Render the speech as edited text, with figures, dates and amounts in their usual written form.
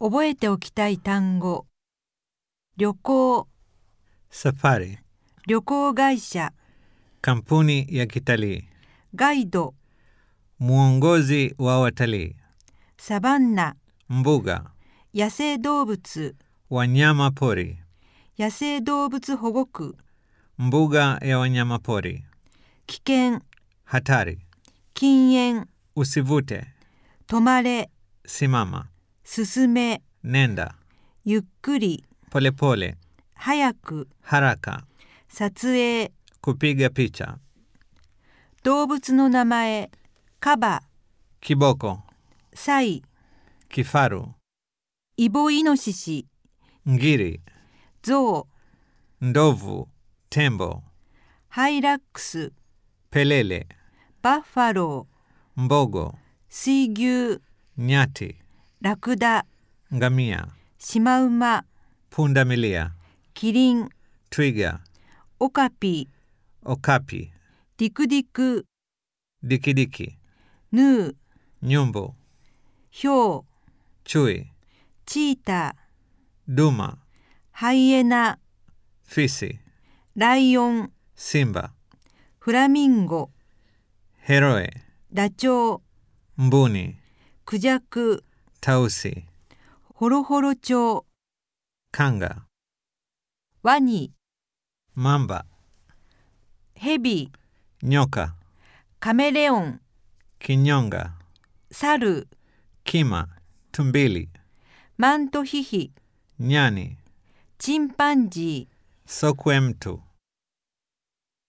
覚えておきたい単語。旅行、 Safari, 旅行会社、 kampuni ya kitalii, ガイド、 muongozi wa watalii, サバンナ、 mbuga, 野生動物、 wanyama pori, 野生動物保護区、 mbuga ya wanyama pori, 危険、 hatari, 禁煙、 usivute, 止まれ、 simama, 進め、 nenda, ゆっくり、 polepole, 早く、 haraka, 撮影、 kupiga picha, 動物の名前、カバ、 kiboko, サイ、 kifaru, イボイノシシ、 ngiri, ゾウ、 ndovu, tembo, ハイラックス、 pelele, バッファロー、 mbogo, 水牛、 nyati, ラクダ、 ngamia, シマウマ、 pundamilia, キリン、 twiga, オカピ、 okapi, ディクディク、 dikidiki, ヌー、 nyumbu, ヒョウ、 chui, チーター、 duma, ハイエナ、 fisi, ライオン、 simba, フラミンゴ、 heroe, ダチョウ、 mbuni, クジャク、 tausi, ホロホロチョウ、 kanga, ワニ、 mamba, ヘビ、 nyoka, カメレオン、 kinyonga, サル、 kima, tumbili, マントヒヒ、 nyani, チンパンジー、 sokwe mtu.